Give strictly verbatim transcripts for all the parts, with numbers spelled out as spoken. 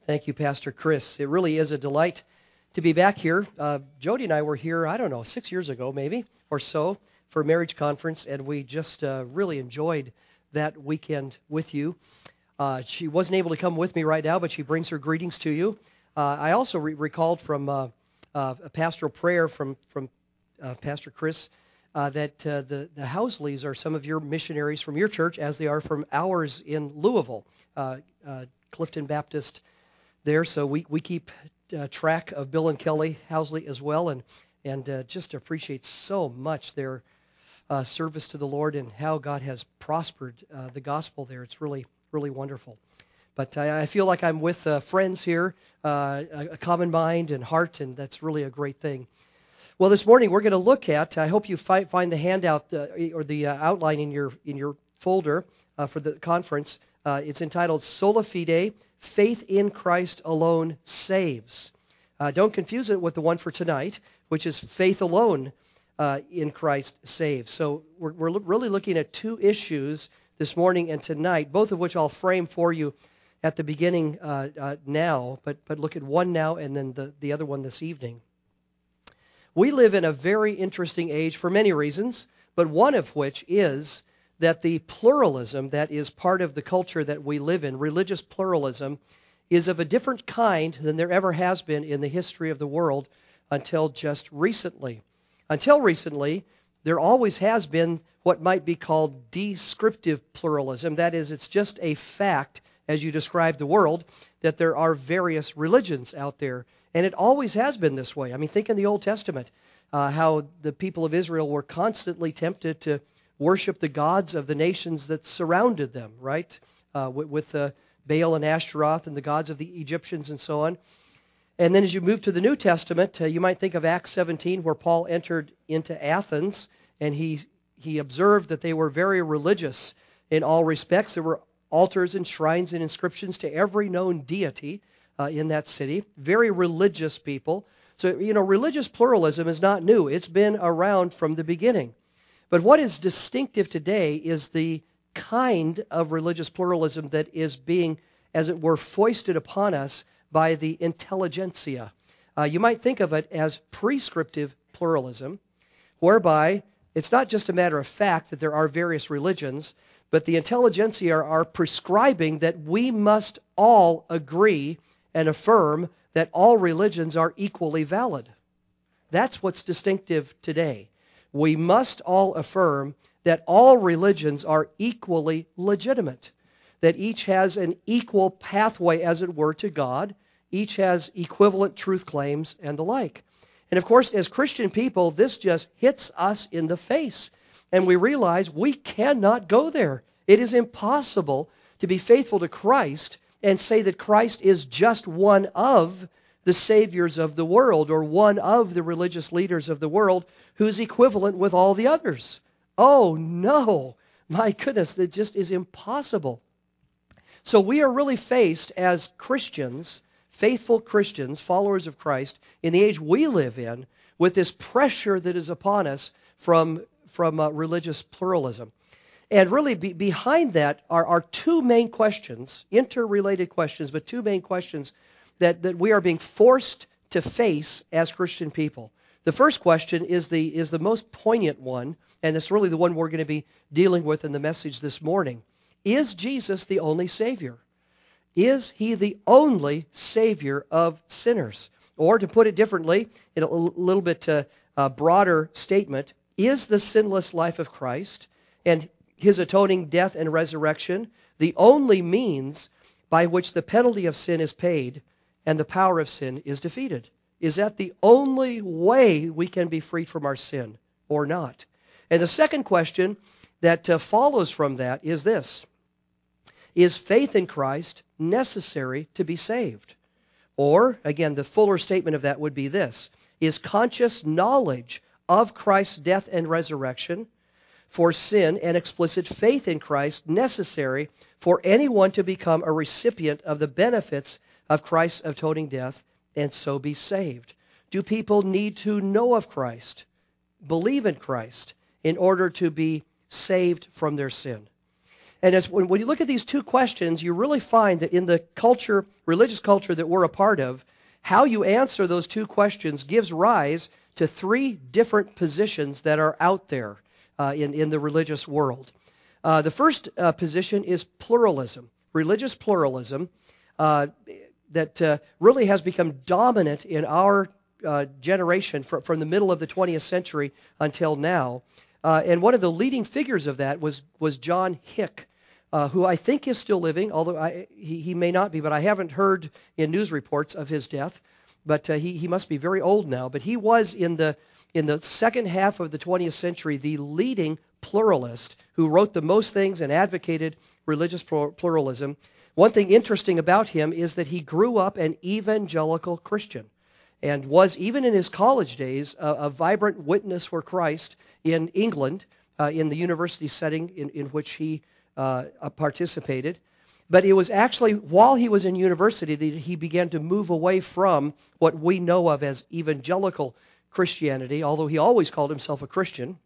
Thank you, Pastor Chris. It really is a delight to be back here. Uh, Jody and I were here, I don't know, six years ago maybe or so for a marriage conference, and we just uh, really enjoyed that weekend with you. Uh, she wasn't able to come with me right now, but she brings her greetings to you. Uh, I also re- recalled from uh, uh, a pastoral prayer from, from uh, Pastor Chris uh, that uh, the, the Housleys are some of your missionaries from your church, as they are from ours in Louisville, uh, uh, Clifton Baptist there, so we, we keep uh, track of Bill and Kelly Housley as well, and and uh, just appreciate so much their uh, service to the Lord and how God has prospered uh, the gospel there. It's really, really wonderful. But I, I feel like I'm with uh, friends here, uh, a, a common mind and heart, and that's really a great thing. Well, this morning we're going to look at, I hope you fi- find the handout uh, or the uh, outline in your in your folder uh, for the conference. Uh, it's entitled Sola Fide, Faith in Christ Alone Saves. Uh, don't confuse it with the one for tonight, which is Faith Alone uh, in Christ Saves. So we're, we're lo- really looking at two issues this morning and tonight, both of which I'll frame for you at the beginning uh, uh, now, but, but look at one now and then the, the other one this evening. We live in a very interesting age for many reasons, but one of which is that the pluralism that is part of the culture that we live in, religious pluralism, is of a different kind than there ever has been in the history of the world until just recently. Until recently, there always has been what might be called descriptive pluralism. That is, it's just a fact, as you describe the world, that there are various religions out there. And it always has been this way. I mean, think in the Old Testament, uh, how the people of Israel were constantly tempted to worship the gods of the nations that surrounded them, right? Uh, with with uh, Baal and Ashtaroth and the gods of the Egyptians and so on. And then as you move to the New Testament, uh, you might think of Acts seventeen, where Paul entered into Athens, and he he observed that they were very religious in all respects. There were altars and shrines and inscriptions to every known deity uh, in that city. Very religious people. So, you know, religious pluralism is not new. It's been around from the beginning. But what is distinctive today is the kind of religious pluralism that is being, as it were, foisted upon us by the intelligentsia. Uh, you might think of it as prescriptive pluralism, whereby it's not just a matter of fact that there are various religions, but the intelligentsia are, are prescribing that we must all agree and affirm that all religions are equally valid. That's what's distinctive today. We must all affirm that all religions are equally legitimate, that each has an equal pathway, as it were, to God, each has equivalent truth claims and the like. And of course, as Christian people, this just hits us in the face, and we realize we cannot go there. It is impossible to be faithful to Christ and say that Christ is just one of the saviors of the world, or one of the religious leaders of the world who's equivalent with all the others. Oh no, my goodness, it just is impossible. So we are really faced as Christians, faithful Christians, followers of Christ, in the age we live in, with this pressure that is upon us from, from uh, religious pluralism. And really be, behind that are, are two main questions, interrelated questions, but two main questions that, that we are being forced to face as Christian people. The first question is the, is the most poignant one, and it's really the one we're going to be dealing with in the message this morning. Is Jesus the only Savior? Is He the only Savior of sinners? Or to put it differently, in a little bit uh, uh, broader statement, is the sinless life of Christ and His atoning death and resurrection the only means by which the penalty of sin is paid and the power of sin is defeated? Is that the only way we can be freed from our sin or not? And the second question that uh, follows from that is this: is faith in Christ necessary to be saved? Or, again, the fuller statement of that would be this: is conscious knowledge of Christ's death and resurrection for sin and explicit faith in Christ necessary for anyone to become a recipient of the benefits of Christ's atoning death and so be saved? Do people need to know of Christ, believe in Christ, in order to be saved from their sin? And as when, when you look at these two questions, you really find that in the culture, religious culture that we're a part of, how you answer those two questions gives rise to three different positions that are out there uh, in, in the religious world. Uh, the first uh, position is pluralism, religious pluralism, uh, that uh, really has become dominant in our uh, generation from, from the middle of the twentieth century until now. Uh, and one of the leading figures of that was, was John Hick, uh, who I think is still living, although I, he, he may not be, but I haven't heard in news reports of his death. But uh, he, he must be very old now. But he was in the in the second half of the twentieth century the leading pluralist who wrote the most things and advocated religious pluralism. One thing interesting about him is that he grew up an evangelical Christian and was, even in his college days, a, a vibrant witness for Christ in England, uh, in the university setting in, in which he uh, participated. But it was actually while he was in university that he began to move away from what we know of as evangelical Christianity, although he always called himself a Christian.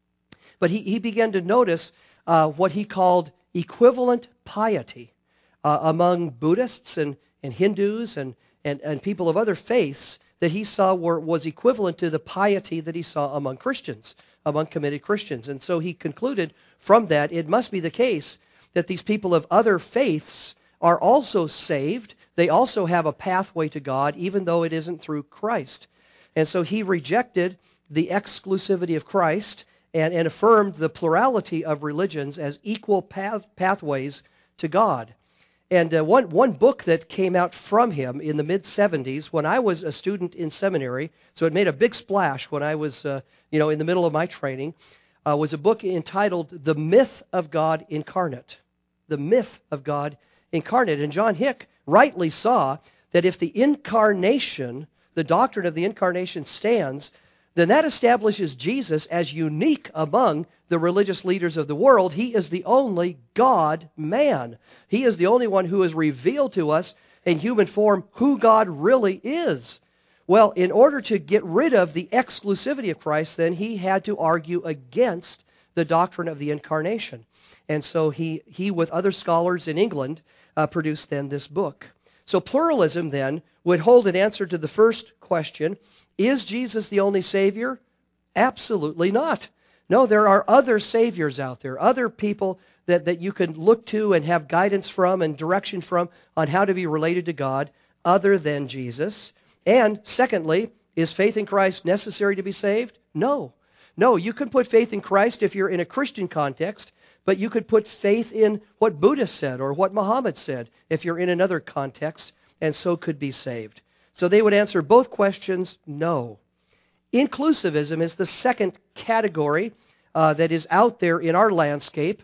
But he, he began to notice uh, what he called equivalent piety uh, among Buddhists and, and Hindus and, and, and people of other faiths that he saw were, was equivalent to the piety that he saw among Christians, among committed Christians. And so he concluded from that it must be the case that these people of other faiths are also saved. They also have a pathway to God, even though it isn't through Christ. And so he rejected the exclusivity of Christ and, and affirmed the plurality of religions as equal path, pathways to God. And uh, one, one book that came out from him in the mid-seventies, when I was a student in seminary, so it made a big splash when I was uh, you know, in the middle of my training, uh, was a book entitled The Myth of God Incarnate. The Myth of God Incarnate. And John Hick rightly saw that if the incarnation, the doctrine of the incarnation stands, then that establishes Jesus as unique among the religious leaders of the world. He is the only God-man. He is the only one who has revealed to us in human form who God really is. Well, in order to get rid of the exclusivity of Christ, then he had to argue against the doctrine of the incarnation. And so he, he with other scholars in England, uh, produced then this book. So pluralism then would hold an answer to the first question, is Jesus the only Savior? Absolutely not. No, there are other Saviors out there, other people that, that you can look to and have guidance from and direction from on how to be related to God other than Jesus. And secondly, is faith in Christ necessary to be saved? No. No, you can put faith in Christ if you're in a Christian context, but you could put faith in what Buddha said or what Muhammad said if you're in another context, and so could be saved. So they would answer both questions, no. Inclusivism is the second category uh, that is out there in our landscape.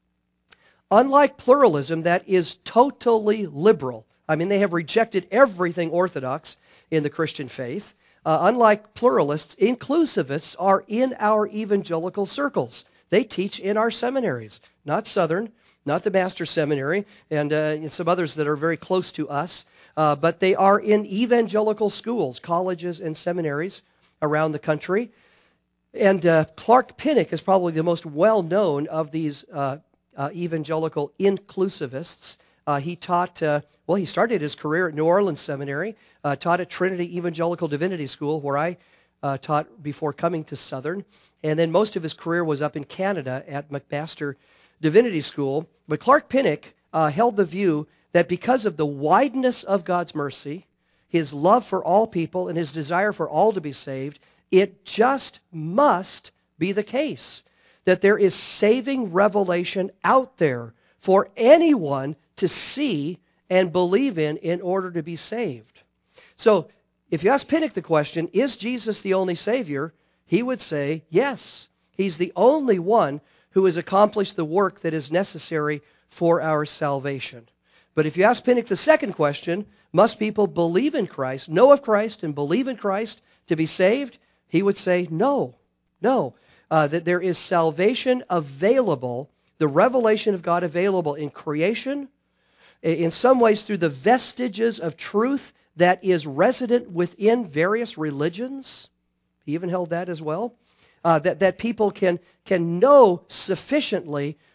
Unlike pluralism, that is totally liberal. I mean, they have rejected everything orthodox in the Christian faith. Uh, unlike pluralists, inclusivists are in our evangelical circles. They teach in our seminaries, not Southern, not the Master's Seminary, and, uh, and some others that are very close to us, uh, but they are in evangelical schools, colleges, and seminaries around the country. And uh, Clark Pinnock is probably the most well-known of these uh, uh, evangelical inclusivists. Uh, he taught, uh, well, he started his career at New Orleans Seminary, uh, taught at Trinity Evangelical Divinity School, where I uh, taught before coming to Southern. And then most of his career was up in Canada at McMaster Divinity School. But Clark Pinnock uh, held the view that because of the wideness of God's mercy, his love for all people, and his desire for all to be saved, it just must be the case that there is saving revelation out there for anyone to see and believe in in order to be saved. So if you ask Pinnock the question, is Jesus the only Savior? He would say, yes. He's the only one who has accomplished the work that is necessary for our salvation. But if you ask Pinnock the second question, must people believe in Christ, know of Christ, and believe in Christ to be saved? He would say, no, no. Uh, that there is salvation available, the revelation of God available in creation, in some ways through the vestiges of truth that is resident within various religions. He even held that as well. Uh, that, that people can, can know sufficiently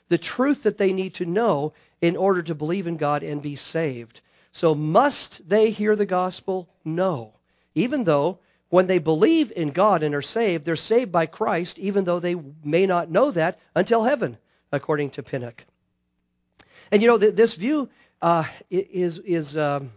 the truth that they need to know in order to believe in God and be saved. So must they hear the gospel? No. Even though when they believe in God and are saved, they're saved by Christ, even though they may not know that until heaven, according to Pinnock. And you know, this view uh, is is um,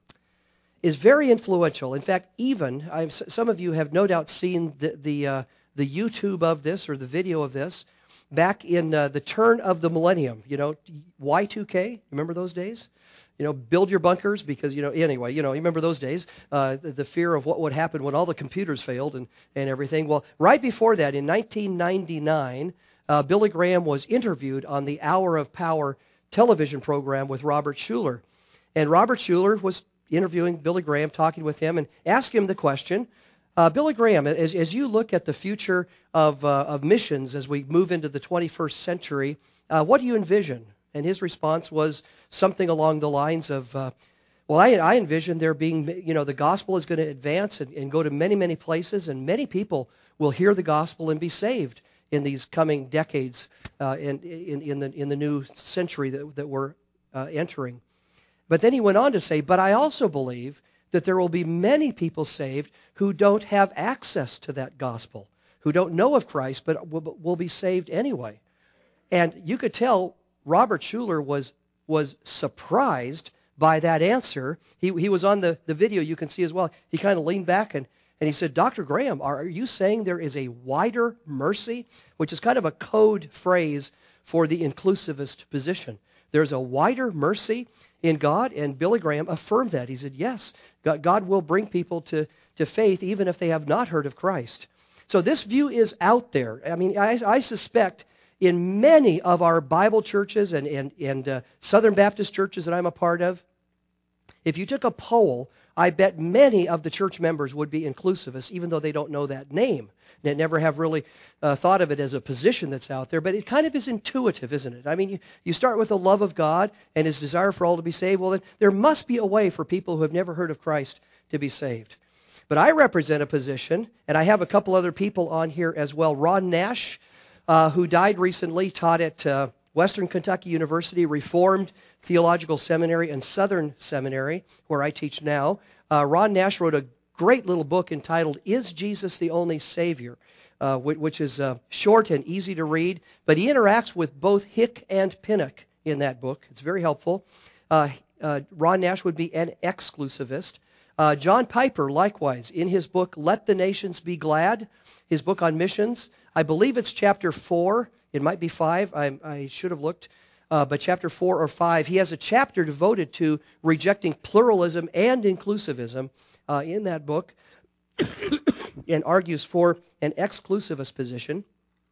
is very influential. In fact, even I've, some of you have no doubt seen the the, uh, the YouTube of this or the video of this back in uh, the turn of the millennium. You know, Y two K. Remember those days? You know, build your bunkers because, you know, anyway, you know, you remember those days, uh, the, the fear of what would happen when all the computers failed and, and everything. Well, right before that, in nineteen ninety-nine, uh, Billy Graham was interviewed on the Hour of Power television program with Robert Schuller. And Robert Schuller was interviewing Billy Graham, talking with him, and asked him the question, uh, Billy Graham, as, as you look at the future of, uh, of missions as we move into the twenty-first century, uh, what do you envision? And his response was something along the lines of, uh, well, I, I envision there being, you know, the gospel is going to advance and, and go to many, many places, and many people will hear the gospel and be saved in these coming decades uh, in, in, in, the, in the new century that, that we're uh, entering. But then he went on to say, but I also believe that there will be many people saved who don't have access to that gospel, who don't know of Christ, but will, will be saved anyway. And you could tell Robert Schuller was was surprised by that answer. He he was on the, the video, you can see as well. He kind of leaned back and, and he said, Doctor Graham, are, are you saying there is a wider mercy? Which is kind of a code phrase for the inclusivist position. There's a wider mercy in God, and Billy Graham affirmed that. He said, yes, God, God will bring people to, to faith even if they have not heard of Christ. So this view is out there. I mean, I, I suspect in many of our Bible churches and, and, and uh, Southern Baptist churches that I'm a part of, if you took a poll, I bet many of the church members would be inclusivists, even though they don't know that name. They never have really uh, thought of it as a position that's out there, but it kind of is intuitive, isn't it? I mean, you, you start with the love of God and His desire for all to be saved. Well, then there must be a way for people who have never heard of Christ to be saved. But I represent a position, and I have a couple other people on here as well. Ron Nash, Uh, who died recently, taught at uh, Western Kentucky University, Reformed Theological Seminary, and Southern Seminary, where I teach now. Uh, Ron Nash wrote a great little book entitled, Is Jesus the Only Savior? Uh, which, which is uh, short and easy to read, but he interacts with both Hick and Pinnock in that book. It's very helpful. Uh, uh, Ron Nash would be an exclusivist. Uh, John Piper, likewise, in his book, Let the Nations Be Glad, his book on missions, I believe it's chapter four. It might be five. I, I should have looked. Uh, but chapter four or five, he has a chapter devoted to rejecting pluralism and inclusivism uh, in that book and argues for an exclusivist position.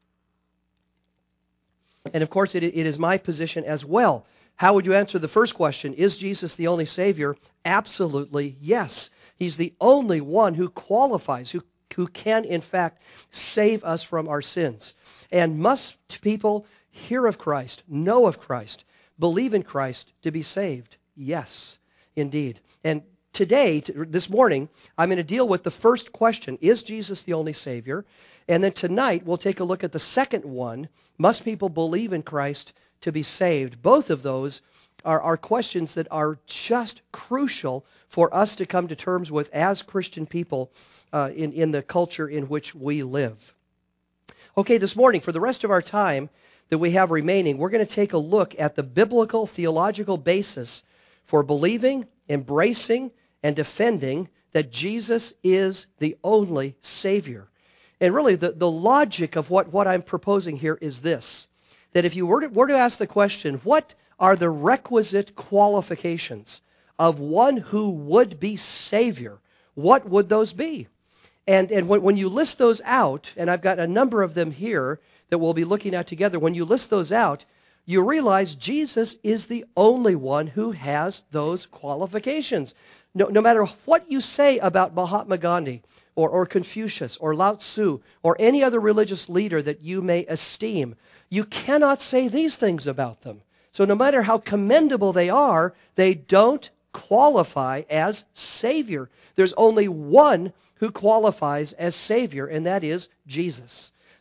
And of course, it, it is my position as well. How would you answer the first question? Is Jesus the only Savior? Absolutely yes. He's the only one who qualifies, who who can, in fact, save us from our sins. And must people hear of Christ, know of Christ, believe in Christ to be saved? Yes, indeed. And today, this morning, I'm going to deal with the first question, is Jesus the only Savior? And then tonight, we'll take a look at the second one, must people believe in Christ to be saved? Both of those are, are questions that are just crucial for us to come to terms with as Christian people uh, in, in the culture in which we live. Okay, this morning, for the rest of our time that we have remaining, we're going to take a look at the biblical theological basis for believing, embracing, and defending that Jesus is the only Savior. And really, the, the logic of what, what I'm proposing here is this, that if you were to, were to ask the question, what are the requisite qualifications of one who would be Savior, what would those be? And, and when, when you list those out, and I've got a number of them here that we'll be looking at together, when you list those out, you realize Jesus is the only one who has those qualifications. No, no matter what you say about Mahatma Gandhi, or, or Confucius, or Lao Tzu, or any other religious leader that you may esteem, you cannot say these things about them. So no matter how commendable they are, they don't qualify as Savior. There's only one who qualifies as Savior, and that is Jesus.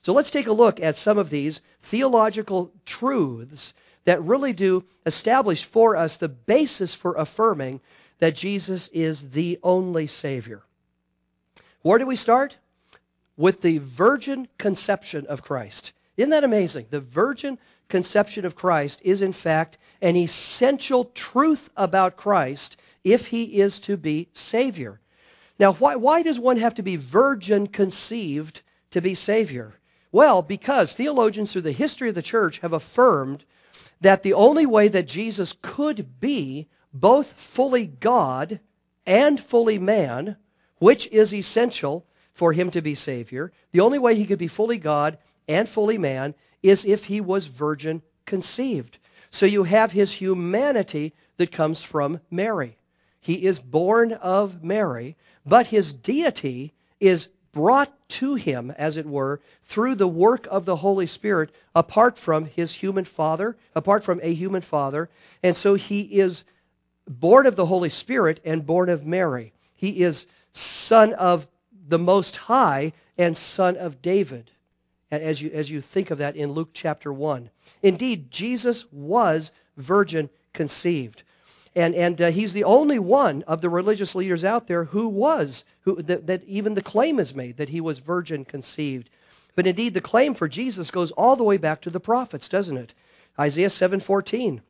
So let's take a look at some of these theological truths that really do establish for us the basis for affirming that Jesus is the only Savior. Where do we start? With the virgin conception of Christ. Isn't that amazing? The virgin conception of Christ is in fact an essential truth about Christ if he is to be Savior. Now, why, why does one have to be virgin conceived to be Savior? Well, because theologians through the history of the church have affirmed that the only way that Jesus could be both fully God and fully man, which is essential for him to be Savior, the only way he could be fully God and fully man is if he was virgin conceived. So you have his humanity that comes from Mary. He is born of Mary, but his deity is brought to him, as it were, through the work of the Holy Spirit, apart from his human father, apart from a human father. And so he is born of the Holy Spirit and born of Mary. He is son of the Most High and son of David, as you, as you think of that in Luke chapter one. Indeed, Jesus was virgin conceived. And, and uh, he's the only one of the religious leaders out there who was, who that, that even the claim is made that he was virgin conceived. But indeed, the claim for Jesus goes all the way back to the prophets, doesn't it? Isaiah seven fourteen.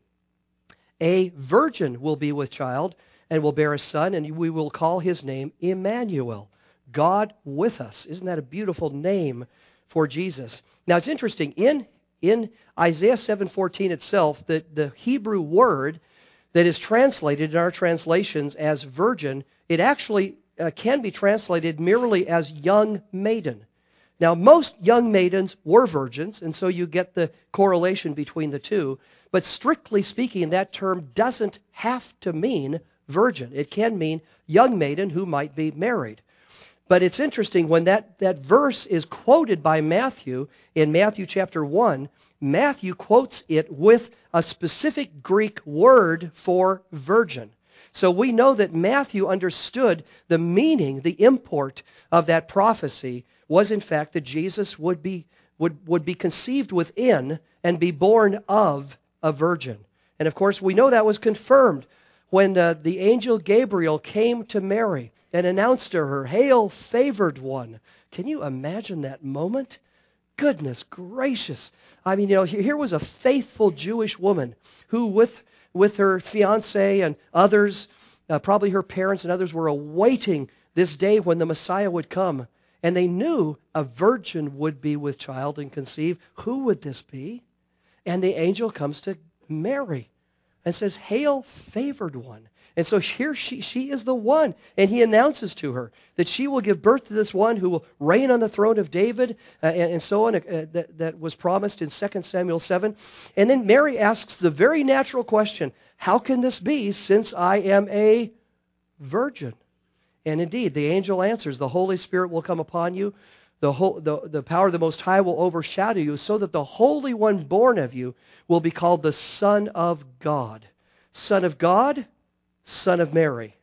A virgin will be with child and will bear a son, and we will call his name Emmanuel, God with us. Isn't that a beautiful name for Jesus? Now, it's interesting. In, in Isaiah seven fourteen itself, the, the Hebrew word that is translated in our translations as virgin, it actually uh, can be translated merely as young maiden. Now, most young maidens were virgins, and so you get the correlation between the two. But strictly speaking, that term doesn't have to mean virgin. It can mean young maiden who might be married. But it's interesting, when that, that verse is quoted by Matthew in Matthew chapter one, Matthew quotes it with a specific Greek word for virgin. So we know that Matthew understood the meaning, the import of that prophecy was in fact that Jesus would be, would, would be conceived within and be born of a virgin. And of course, we know that was confirmed when uh, the angel Gabriel came to Mary and announced to her, "Hail, favored one." Can you imagine that moment? Goodness gracious. I mean, you know, here, here was a faithful Jewish woman who with, with her fiancé and others, uh, probably her parents and others, were awaiting this day when the Messiah would come. And they knew a virgin would be with child and conceive. Who would this be? And the angel comes to Mary and says, "Hail, favored one." And so here she, she is the one. And he announces to her that she will give birth to this one who will reign on the throne of David, uh, and, and so on, uh, that, that was promised in Second Samuel seven. And then Mary asks the very natural question, how can this be since I am a virgin? And indeed, the angel answers, the Holy Spirit will come upon you. The, whole, the, the power of the Most High will overshadow you, so that the Holy One born of you will be called the Son of God. Son of God, Son of Mary.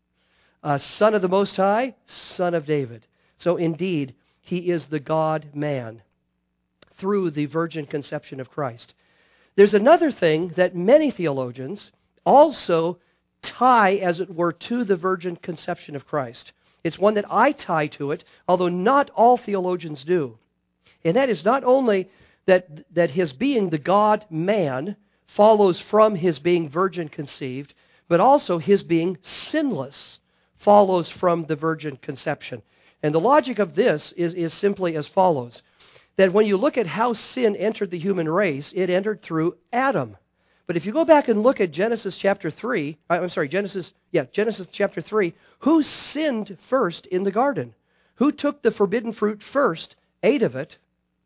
Uh, Son of the Most High, Son of David. So indeed, he is the God-man through the virgin conception of Christ. There's another thing that many theologians also tie, as it were, to the virgin conception of Christ. It's one that I tie to it, although not all theologians do. And that is not only that, that his being the God-man follows from his being virgin conceived, but also his being sinless follows from the virgin conception. And the logic of this is, is simply as follows. That when you look at how sin entered the human race, it entered through Adam. But if you go back and look at Genesis chapter three, I'm sorry, Genesis, yeah, Genesis chapter three, who sinned first in the garden? Who took the forbidden fruit first, ate of it,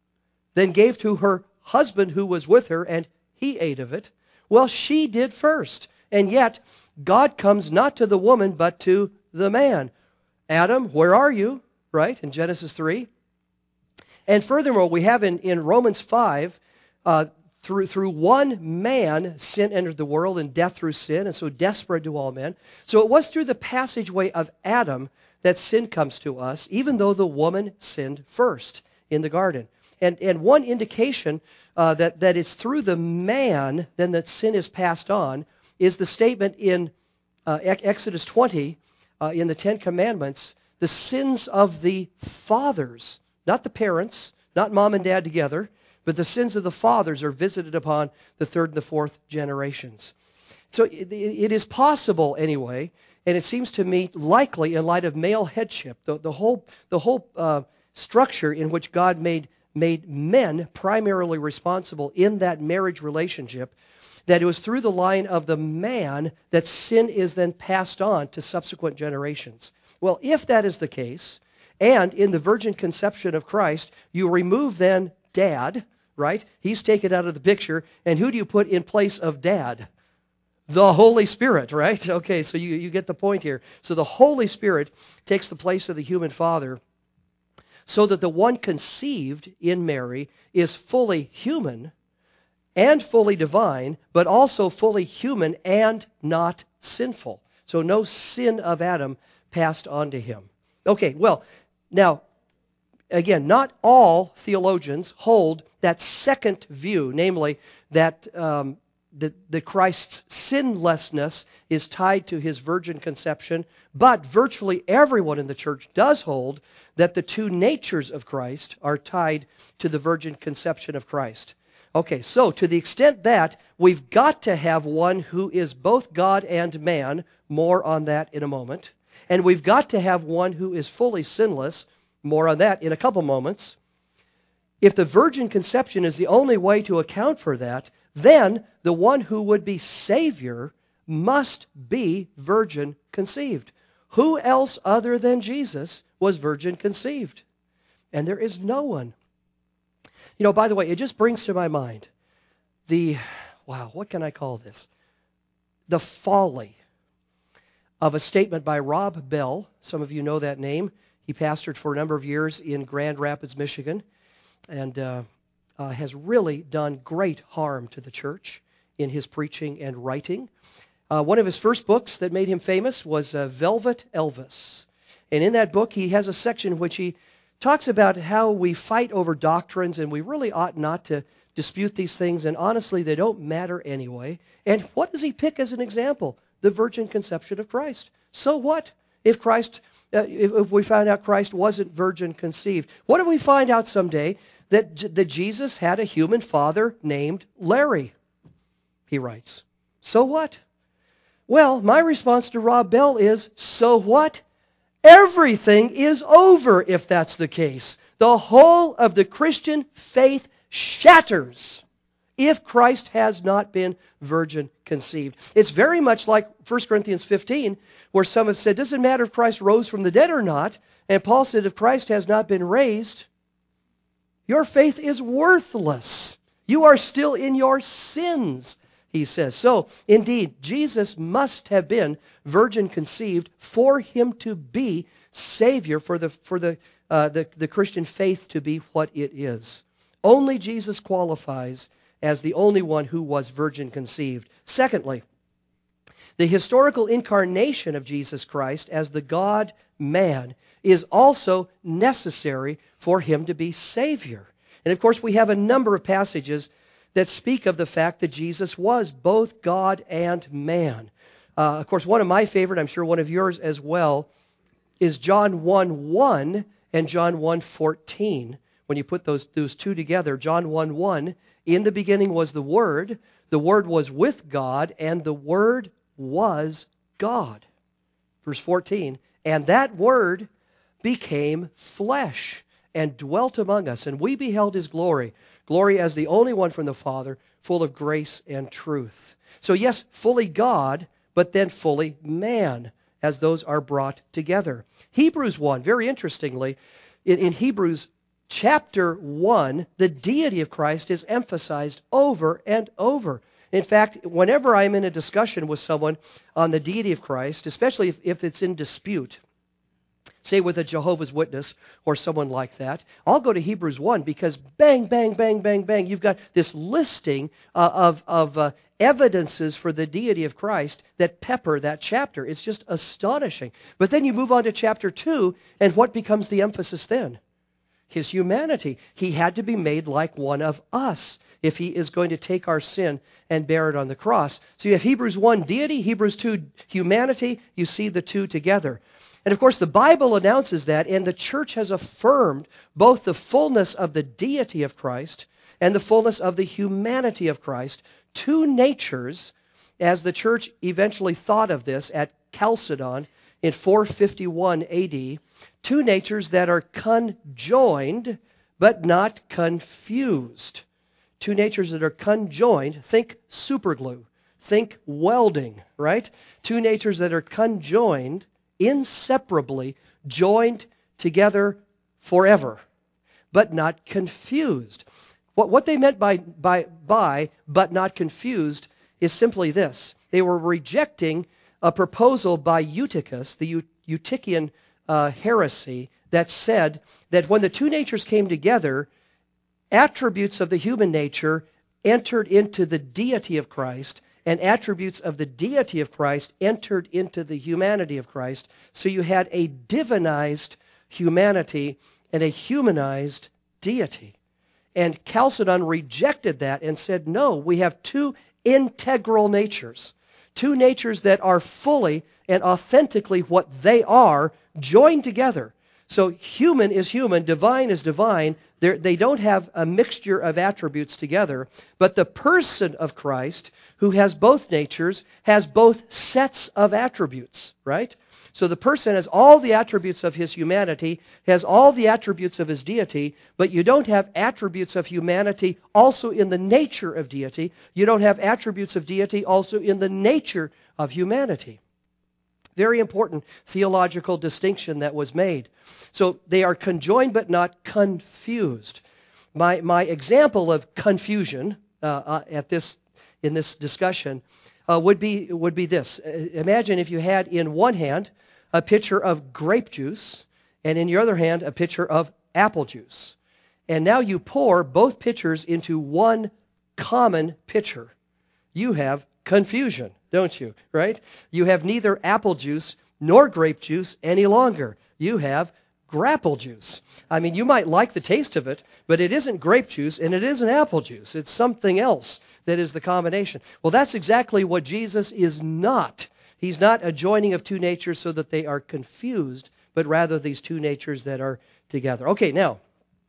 then gave to her husband who was with her, and he ate of it? Well, she did first. And yet, God comes not to the woman, but to the man. Adam, where are you? Right, in Genesis three. And furthermore, we have in, in Romans five, uh, Through, through one man, sin entered the world, and death through sin, and so death spread to all men. So it was through the passageway of Adam that sin comes to us, even though the woman sinned first. in the garden. And and one indication uh, that, that it's through the man then that sin is passed on is the statement in uh, Exodus twenty, uh, in the Ten Commandments, the sins of the fathers, not the parents, not mom and dad together, but the sins of the fathers are visited upon the third and the fourth generations. So it, it is possible anyway, and it seems to me likely in light of male headship, the, the whole, the whole uh, structure in which God made, made men primarily responsible in that marriage relationship, that it was through the line of the man that sin is then passed on to subsequent generations. Well, if that is the case, and in the virgin conception of Christ, you remove then dad, right? He's taken out of the picture, and who do you put in place of dad? The Holy Spirit, right? Okay, so you, you get the point here. So the Holy Spirit takes the place of the human father, so that the one conceived in Mary is fully human and fully divine, but also fully human and not sinful. So no sin of Adam passed on to him. Okay, well, now, again, not all theologians hold that second view, namely that um, the, the Christ's sinlessness is tied to his virgin conception, but virtually everyone in the church does hold that the two natures of Christ are tied to the virgin conception of Christ. Okay, so to the extent that we've got to have one who is both God and man, more on that in a moment, and we've got to have one who is fully sinless, more on that in a couple moments. If the virgin conception is the only way to account for that, then the one who would be Savior must be virgin conceived. Who else other than Jesus was virgin conceived? And there is no one. You know, by the way, it just brings to my mind the, wow, what can I call this? The folly of a statement by Rob Bell. Some of you know that name. He pastored for a number of years in Grand Rapids, Michigan, and uh, uh, has really done great harm to the church in his preaching and writing. Uh, one of his first books that made him famous was uh, Velvet Elvis. And in that book, he has a section in which he talks about how we fight over doctrines, and we really ought not to dispute these things, and honestly, they don't matter anyway. And what does he pick as an example? The virgin conception of Christ. So what if Christ, uh, if, if we found out Christ wasn't virgin conceived? What if we find out someday that, that Jesus had a human father named Larry? He writes. So what? Well, my response to Rob Bell is, so what? Everything is over if that's the case. The whole of the Christian faith shatters if Christ has not been virgin conceived. It's very much like First Corinthians fifteen, where some have said, it doesn't matter if Christ rose from the dead or not. And Paul said, if Christ has not been raised, your faith is worthless. You are still in your sins, he says. So, indeed, Jesus must have been virgin conceived for him to be Savior, for the for the, uh, the the Christian faith to be what it is. Only Jesus qualifies as the only one who was virgin conceived. Secondly, the historical incarnation of Jesus Christ as the God-man is also necessary for him to be Savior. And of course, we have a number of passages that speak of the fact that Jesus was both God and man. Uh, of course, one of my favorite, I'm sure one of yours as well, is John one one and John one fourteen. When you put those, those two together, John one one, in the beginning was the Word, the Word was with God, and the Word was God. Verse fourteen, and that Word became flesh and dwelt among us, and we beheld his glory, glory as the only one from the Father, full of grace and truth. So yes, fully God, but then fully man, as those are brought together. Hebrews one, very interestingly, in, in Hebrews chapter one, the deity of Christ is emphasized over and over. In fact, whenever I'm in a discussion with someone on the deity of Christ, especially if, if it's in dispute, say with a Jehovah's Witness or someone like that, I'll go to Hebrews one because bang, bang, bang, bang, bang, you've got this listing uh, of, of uh, evidences for the deity of Christ that pepper that chapter. It's just astonishing. But then you move on to chapter two, and what becomes the emphasis then? his humanity. He had to be made like one of us if he is going to take our sin and bear it on the cross. So you have Hebrews one, deity, Hebrews two, humanity. You see the two together. And of course, the Bible announces that, and the church has affirmed both the fullness of the deity of Christ and the fullness of the humanity of Christ, two natures, as the church eventually thought of this at Chalcedon in four fifty-one A D, two natures that are conjoined but not confused. Two natures that are conjoined. Think superglue. Think welding, right? Two natures that are conjoined, inseparably joined together forever, but not confused. What, what they meant by, by, by but not confused is simply this. They were rejecting a proposal by Eutychus, the Eutychian uh, heresy, that said that when the two natures came together, attributes of the human nature entered into the deity of Christ, and attributes of the deity of Christ entered into the humanity of Christ. So you had a divinized humanity and a humanized deity. And Chalcedon rejected that and said, no, we have two integral natures. Two natures that are fully and authentically what they are, joined together. So human is human, divine is divine. They're, they don't have a mixture of attributes together. But the person of Christ, who has both natures, has both sets of attributes, right? So the person has all the attributes of his humanity, has all the attributes of his deity, but you don't have attributes of humanity also in the nature of deity. You don't have attributes of deity also in the nature of humanity. Very important theological distinction that was made. So they are conjoined but not confused. My, my example of confusion uh, uh, at this in this discussion uh, would be would be this. Imagine if you had in one hand a pitcher of grape juice, and in your other hand, a pitcher of apple juice. And now you pour both pitchers into one common pitcher. You have confusion, don't you? Right? You have neither apple juice nor grape juice any longer. You have grapple juice. I mean, you might like the taste of it, but it isn't grape juice and it isn't apple juice. It's something else that is the combination. Well, that's exactly what Jesus is not. He's not a joining of two natures so that they are confused, but rather these two natures that are together. Okay, now,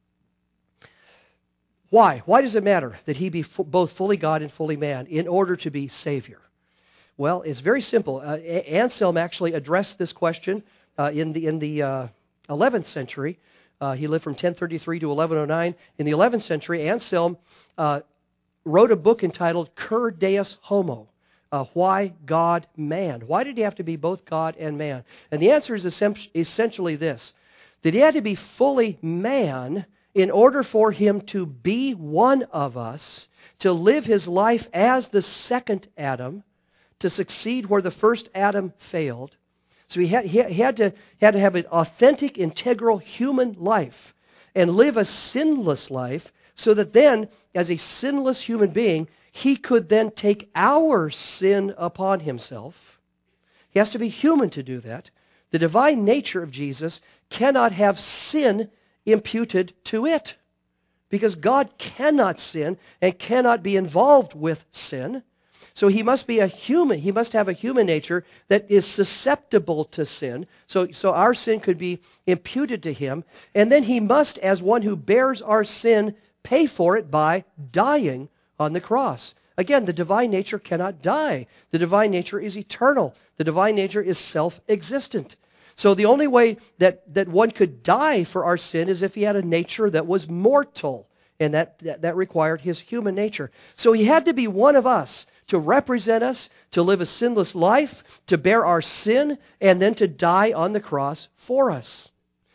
why? Why does it matter that he be f- both fully God and fully man in order to be Savior? Well, it's very simple. Uh, Anselm actually addressed this question uh, in the in the uh, eleventh century. Uh, he lived from ten thirty-three to eleven oh nine. In the eleventh century, Anselm uh, wrote a book entitled Cur Deus Homo. Uh, why God, man? Why did he have to be both God and man? And the answer is essentially this, that he had to be fully man in order for him to be one of us, to live his life as the second Adam, to succeed where the first Adam failed. So he had, he had, to, had to have an authentic, integral human life and live a sinless life so that then, as a sinless human being, he could then take our sin upon himself. He has to be human to do that. The divine nature of Jesus cannot have sin imputed to it, because God cannot sin and cannot be involved with sin. So he must be a human. He must have a human nature that is susceptible to sin. So, so our sin could be imputed to him. And then he must, as one who bears our sin, pay for it by dying on the cross. Again, the divine nature cannot die. The divine nature is eternal. The divine nature is self-existent. So the only way that, that one could die for our sin is if he had a nature that was mortal. And that, that, that required his human nature. So he had to be one of us to represent us, to live a sinless life, to bear our sin, and then to die on the cross for us.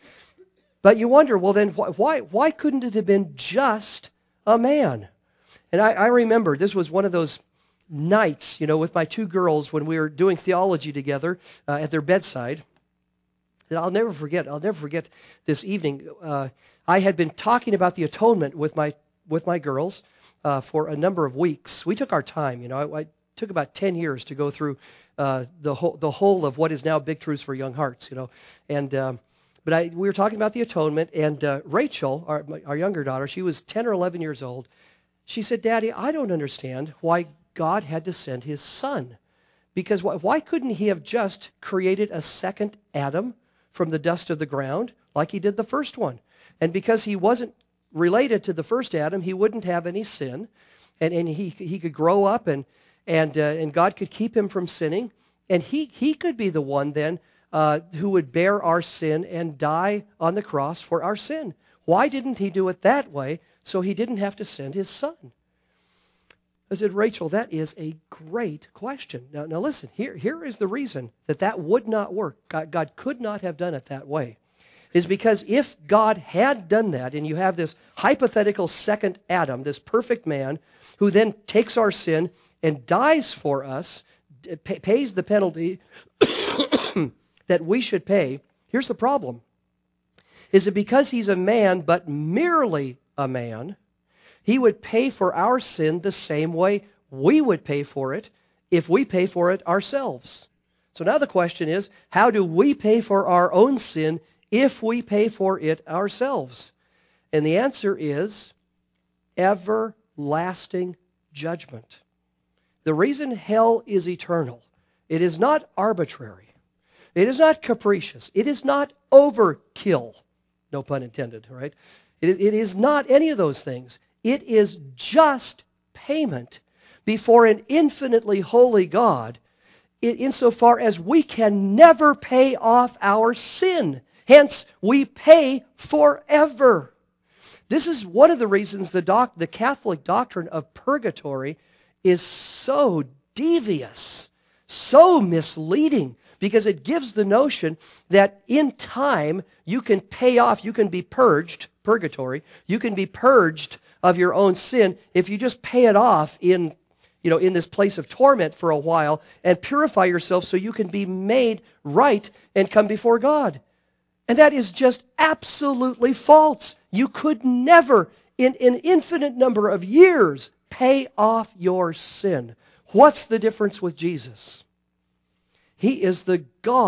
But you wonder, well then, why, why couldn't it have been just a man? And I, I remember this was one of those nights, you know, with my two girls when we were doing theology together uh, at their bedside. And I'll never forget, I'll never forget this evening. Uh, I had been talking about the atonement with my with my girls uh, for a number of weeks. We took our time, you know. I, I took about ten years to go through uh, the whole the whole of what is now Big Truths for Young Hearts, you know. And um, But I, we were talking about the atonement, and uh, Rachel, our, our younger daughter, she was ten or eleven years old. She said, Daddy, I don't understand why God had to send his son. Because why, why couldn't he have just created a second Adam from the dust of the ground like he did the first one? And because he wasn't related to the first Adam, he wouldn't have any sin. And, and he, he could grow up, and, and, uh, and God could keep him from sinning. And he, he could be the one then uh, who would bear our sin and die on the cross for our sin. Why didn't he do it that way so he didn't have to send his son? I said, Rachel, that is a great question. Now, now listen, here, here is the reason that that would not work. God, God could not have done it that way. Is because if God had done that, and you have this hypothetical second Adam, this perfect man, who then takes our sin and dies for us, pays the penalty that we should pay, here's the problem. Is that because he's a man, but merely a man, he would pay for our sin the same way we would pay for it if we pay for it ourselves. So now the question is, how do we pay for our own sin if we pay for it ourselves? And the answer is everlasting judgment. The reason hell is eternal, it is not arbitrary. It is not capricious. It is not overkill. No pun intended, right? It, it is not any of those things. It is just payment before an infinitely holy God, insofar as we can never pay off our sin. Hence, we pay forever. This is one of the reasons the, doc, the Catholic doctrine of purgatory is so devious, so misleading, because it gives the notion that in time you can pay off, you can be purged, purgatory, you can be purged of your own sin if you just pay it off in, you know, in this place of torment for a while and purify yourself so you can be made right and come before God. And that is just absolutely false. You could never, in an infinite number of years, pay off your sin. What's the difference with Jesus? He is the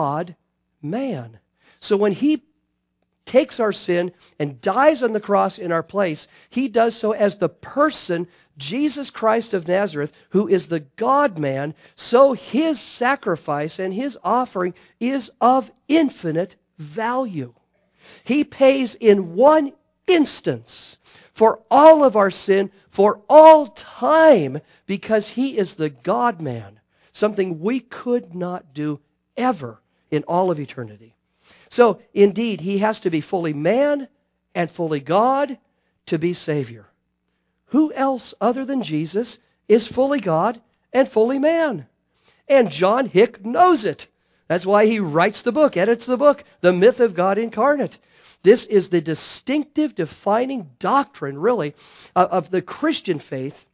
God-man. So when he takes our sin and dies on the cross in our place, he does so as the person, Jesus Christ of Nazareth, who is the God-man, so his sacrifice and his offering is of infinite value. He pays in one instance for all of our sin, for all time, because he is the God-man, something we could not do ever in all of eternity. So, indeed, he has to be fully man and fully God to be Savior. Who else other than Jesus is fully God and fully man? And John Hick knows it. That's why he writes the book, edits the book, The Myth of God Incarnate. This is the distinctive, defining doctrine, really, of the Christian faith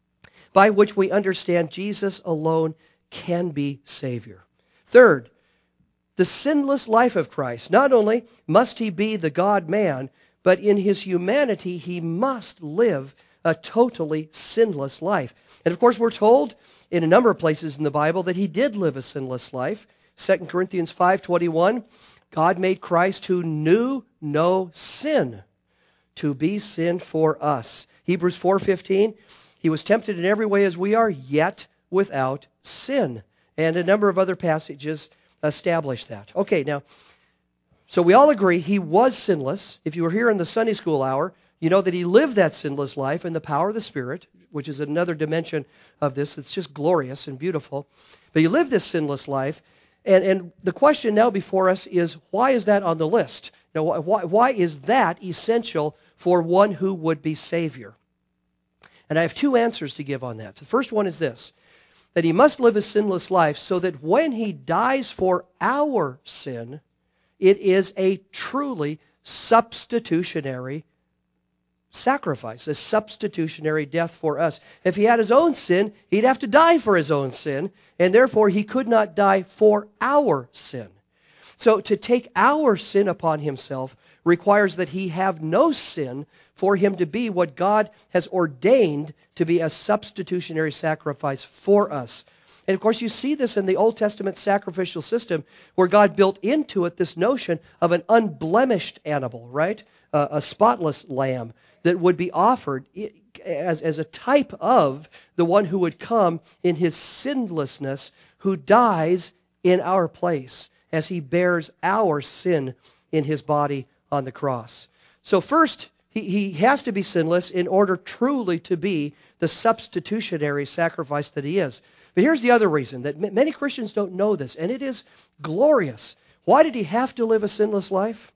by which we understand Jesus alone can be Savior. Third, the sinless life of Christ. Not only must he be the God-man, but in his humanity he must live a totally sinless life. And of course we're told in a number of places in the Bible that he did live a sinless life. Second Corinthians five twenty-one, God made Christ who knew no sin to be sin for us. Hebrews four fifteen, he was tempted in every way as we are, yet without sin. And a number of other passages establish that. Okay, now, so we all agree he was sinless. If you were here in the Sunday school hour, you know that he lived that sinless life in the power of the Spirit, which is another dimension of this. It's just glorious and beautiful. But he lived this sinless life. And, and the question now before us is, why is that on the list? Now, why, why is that essential for one who would be Savior? And I have two answers to give on that. The first one is this, that he must live a sinless life so that when he dies for our sin, it is a truly substitutionary sacrifice, a substitutionary death for us. If he had his own sin, he'd have to die for his own sin, and therefore he could not die for our sin. So to take our sin upon himself requires that he have no sin for him to be what God has ordained to be a substitutionary sacrifice for us. And of course, you see this in the Old Testament sacrificial system where God built into it this notion of an unblemished animal, right? Uh, a spotless lamb that would be offered as, as a type of the one who would come in his sinlessness, who dies in our place as he bears our sin in his body on the cross. So first, he, he has to be sinless in order truly to be the substitutionary sacrifice that he is. But here's the other reason that m- many Christians don't know this, and it is glorious. Why did he have to live a sinless life?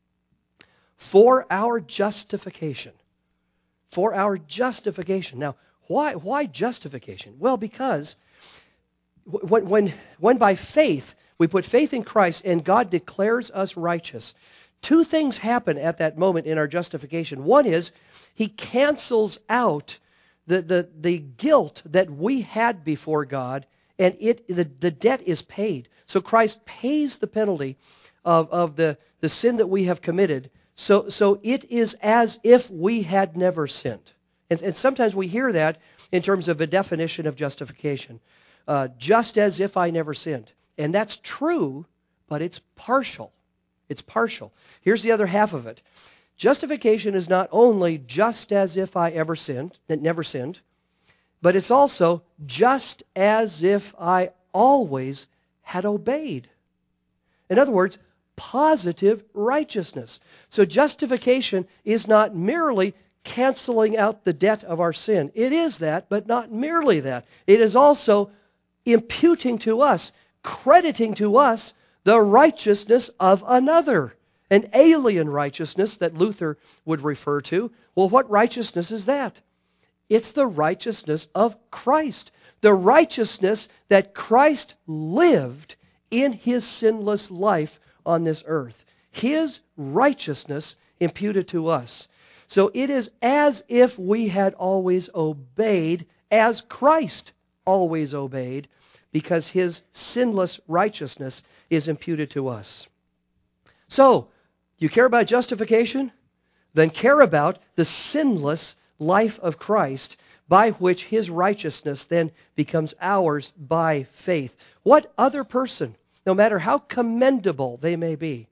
For our justification. For our justification. Now, why, why justification? Well, because when, when, when by faith we put faith in Christ and God declares us righteous, two things happen at that moment in our justification. One is he cancels out the, the, the guilt that we had before God, and it the, the debt is paid. So Christ pays the penalty of, of the, the sin that we have committed. So, so it is as if we had never sinned. And, and sometimes we hear that in terms of a definition of justification. Uh, just as if I never sinned. And that's true, but it's partial. It's partial. Here's the other half of it. Justification is not only just as if I ever sinned, never sinned, but it's also just as if I always had obeyed. In other words, positive righteousness. So justification is not merely canceling out the debt of our sin. It is that, but not merely that. It is also imputing to us, crediting to us the righteousness of another, an alien righteousness that Luther would refer to. Well, what righteousness is that? It's the righteousness of Christ, the righteousness that Christ lived in his sinless life on this earth. His righteousness imputed to us. So it is as if we had always obeyed as Christ always obeyed, because his sinless righteousness is imputed to us. So, you care about justification? Then care about the sinless life of Christ, by which his righteousness then becomes ours by faith. What other person, no matter how commendable they may be,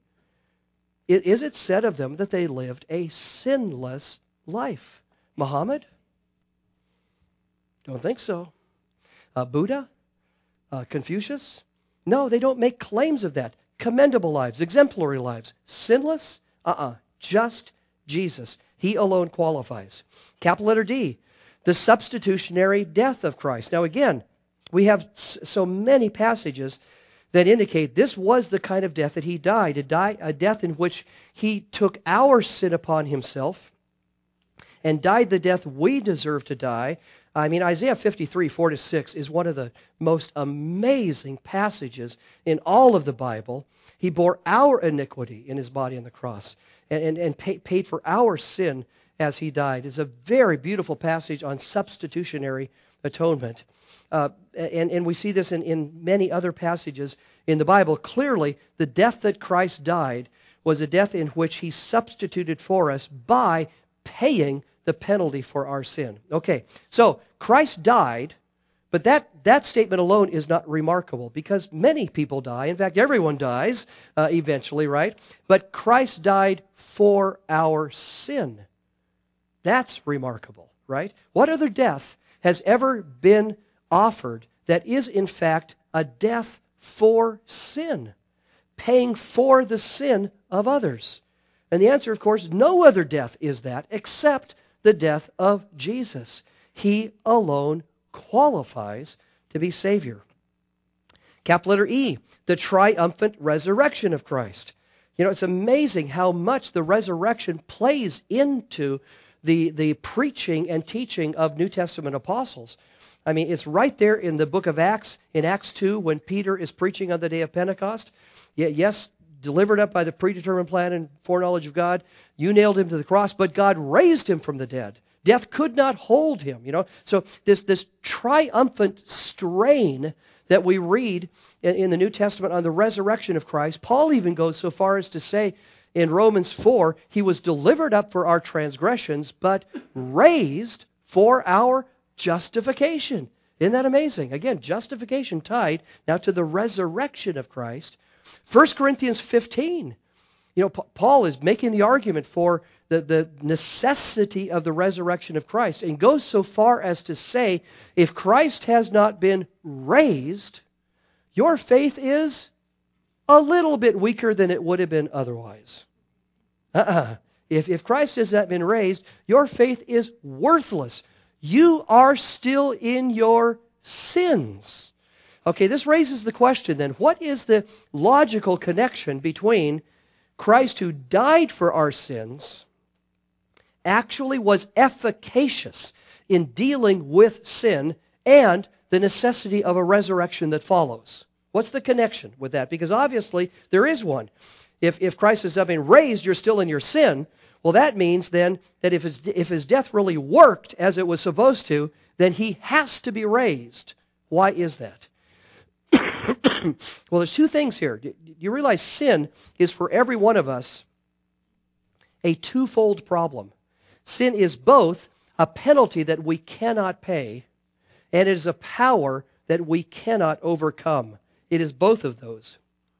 is it said of them that they lived a sinless life? Muhammad? Don't think so. Uh, Buddha? Uh, Confucius? No, they don't make claims of that. Commendable lives, exemplary lives. Sinless? Uh-uh. Just Jesus. He alone qualifies. Capital letter D, the substitutionary death of Christ. Now again, we have so many passages that indicate this was the kind of death that he died, a, die, a death in which he took our sin upon himself and died the death we deserve to die. I mean, Isaiah fifty-three, four to six is one of the most amazing passages in all of the Bible. He bore our iniquity in his body on the cross and, and, and pay, paid for our sin as he died. It's a very beautiful passage on substitutionary atonement. Uh, and, and we see this in, in many other passages in the Bible. Clearly, the death that Christ died was a death in which he substituted for us by paying the penalty for our sin. Okay, so Christ died, but that, that statement alone is not remarkable because many people die. In fact, everyone dies uh, eventually, right? But Christ died for our sin. That's remarkable, right? What other death has ever been offered that is in fact a death for sin, paying for the sin of others? And the answer, of course, no other death is that except the death of Jesus. He alone qualifies to be Savior. Capital letter E, the triumphant resurrection of Christ. You know, it's amazing how much the resurrection plays into the, the preaching and teaching of New Testament apostles. I mean, it's right there in the book of Acts, in Acts two, when Peter is preaching on the day of Pentecost. Yes, delivered up by the predetermined plan and foreknowledge of God, you nailed him to the cross, but God raised him from the dead. Death could not hold him, you know. So this, this triumphant strain that we read in, in the New Testament on the resurrection of Christ, Paul even goes so far as to say in Romans four, he was delivered up for our transgressions, but raised for our justification. Isn't that amazing? Again, justification tied now to the resurrection of Christ. First Corinthians fifteen. You know, P- Paul is making the argument for the, the necessity of the resurrection of Christ, and goes so far as to say, if Christ has not been raised, your faith is a little bit weaker than it would have been otherwise. Uh-uh. If, if Christ has not been raised, your faith is worthless. You are still in your sins. Okay, this raises the question then, what is the logical connection between Christ who died for our sins, actually was efficacious in dealing with sin, and the necessity of a resurrection that follows? What's the connection with that? Because obviously there is one. If, if Christ has not been raised, you're still in your sin. Well, that means then that if his, if his death really worked as it was supposed to, then he has to be raised. Why is that? Well, there's two things here. You realize sin is for every one of us a twofold problem. Sin is both a penalty that we cannot pay, and it is a power that we cannot overcome. It is both of those.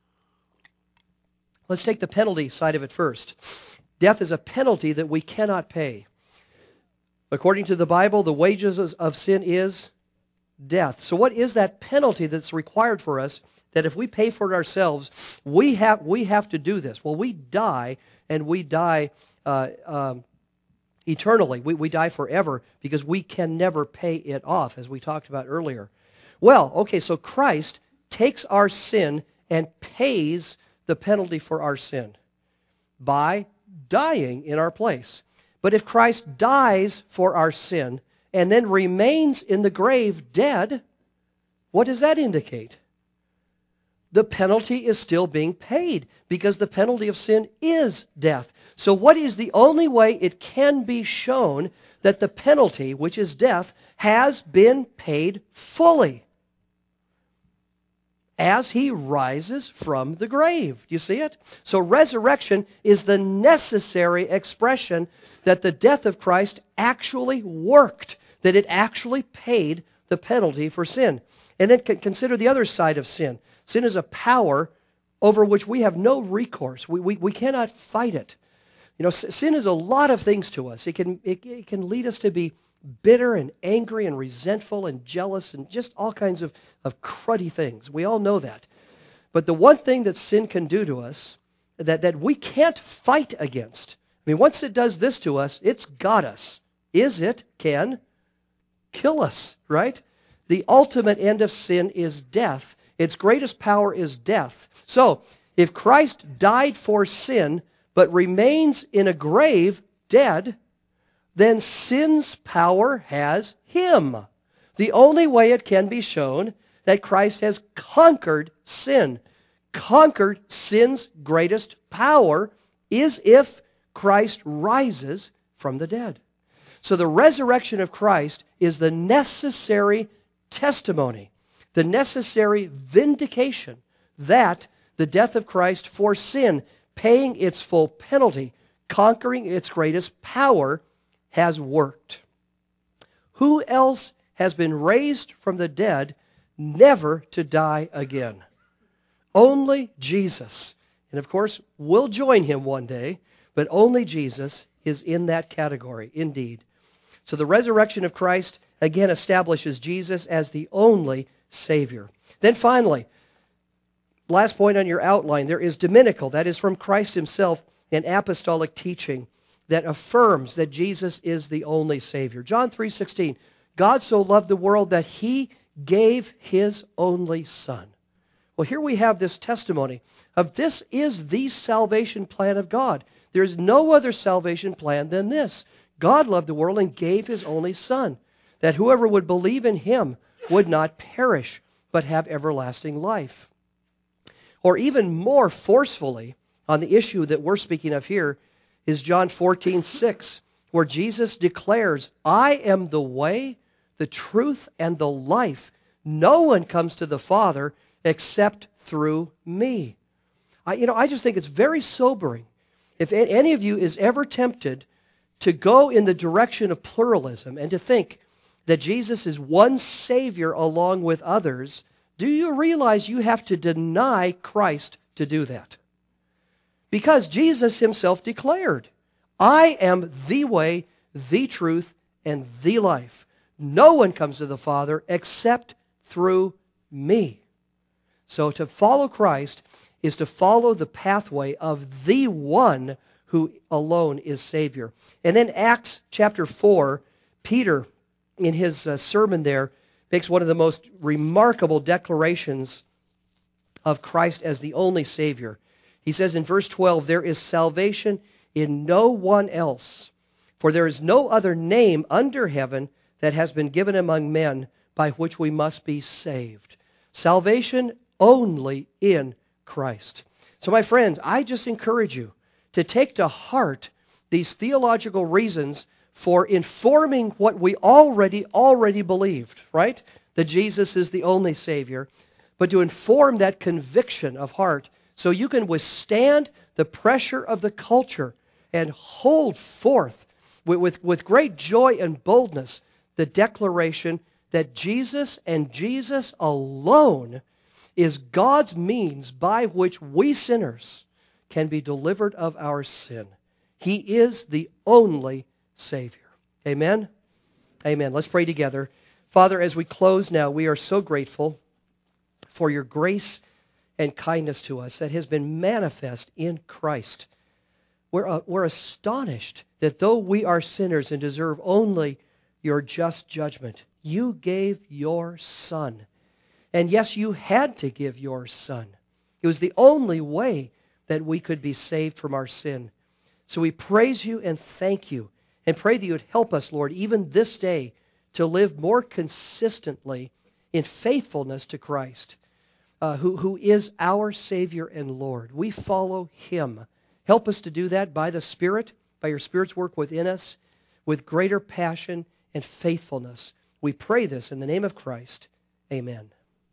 Let's take the penalty side of it first. Death is a penalty that we cannot pay. According to the Bible, the wages of sin is death. So what is that penalty that's required for us, that if we pay for it ourselves, we have we have to do this? Well, we die, and we die uh, um, eternally. We, we die forever because we can never pay it off, as we talked about earlier. Well, okay, so Christ takes our sin and pays the penalty for our sin by dying in our place. But if Christ dies for our sin and then remains in the grave dead, what does that indicate? The penalty is still being paid, because the penalty of sin is death. So what is the only way it can be shown that the penalty, which is death, has been paid fully? As he rises from the grave. Do you see it? So resurrection is the necessary expression that the death of Christ actually worked, that it actually paid the penalty for sin. And then consider the other side of sin. Sin is a power over which we have no recourse. We, we, we cannot fight it. You know, sin is a lot of things to us. It can, it, it can lead us to be bitter and angry and resentful and jealous and just all kinds of, of cruddy things. We all know that. But the one thing that sin can do to us that, that we can't fight against, I mean, once it does this to us, it's got us. Is it can kill us, right? The ultimate end of sin is death. Its greatest power is death. So, if Christ died for sin but remains in a grave dead, then sin's power has him. The only way it can be shown that Christ has conquered sin, conquered sin's greatest power, is if Christ rises from the dead. So the resurrection of Christ is the necessary testimony, the necessary vindication that the death of Christ for sin, paying its full penalty, conquering its greatest power, has worked. Who else has been raised from the dead, never to die again? Only Jesus. And of course, we'll join him one day, but only Jesus is in that category, indeed. So the resurrection of Christ, again, establishes Jesus as the only Savior. Then finally, last point on your outline, there is dominical, that is from Christ himself, an apostolic teaching that affirms that Jesus is the only Savior. John three sixteen, God so loved the world that he gave his only Son. Well, here we have this testimony of this is the salvation plan of God. There's no other salvation plan than this. God loved the world and gave his only Son, that whoever would believe in him would not perish, but have everlasting life. Or even more forcefully, on the issue that we're speaking of here, is John fourteen six, where Jesus declares, I am the way, the truth, and the life. No one comes to the Father except through me. I, you know, I just think it's very sobering. If any of you is ever tempted to go in the direction of pluralism and to think that Jesus is one Savior along with others, do you realize you have to deny Christ to do that? Because Jesus himself declared, I am the way, the truth, and the life. No one comes to the Father except through me. So to follow Christ is to follow the pathway of the one who alone is Savior. And then Acts chapter four, Peter, in his uh, sermon there, makes one of the most remarkable declarations of Christ as the only Savior. He says in verse twelve, there is salvation in no one else, for there is no other name under heaven that has been given among men by which we must be saved. Salvation only in Christ. So my friends, I just encourage you to take to heart these theological reasons for informing what we already, already believed, right? That Jesus is the only Savior, but to inform that conviction of heart so you can withstand the pressure of the culture and hold forth with, with, with great joy and boldness the declaration that Jesus and Jesus alone is God's means by which we sinners can be delivered of our sin. He is the only Savior. Amen? Amen. Let's pray together. Father, as we close now, we are so grateful for your grace and kindness to us that has been manifest in Christ. We're, uh, we're astonished that though we are sinners and deserve only your just judgment, you gave your Son. And yes, you had to give your Son. It was the only way that we could be saved from our sin. So we praise you and thank you and pray that you would help us, Lord, even this day to live more consistently in faithfulness to Christ, uh, who, who is our Savior and Lord. We follow him. Help us to do that by the Spirit, by your Spirit's work within us, with greater passion and faithfulness. We pray this in the name of Christ. Amen.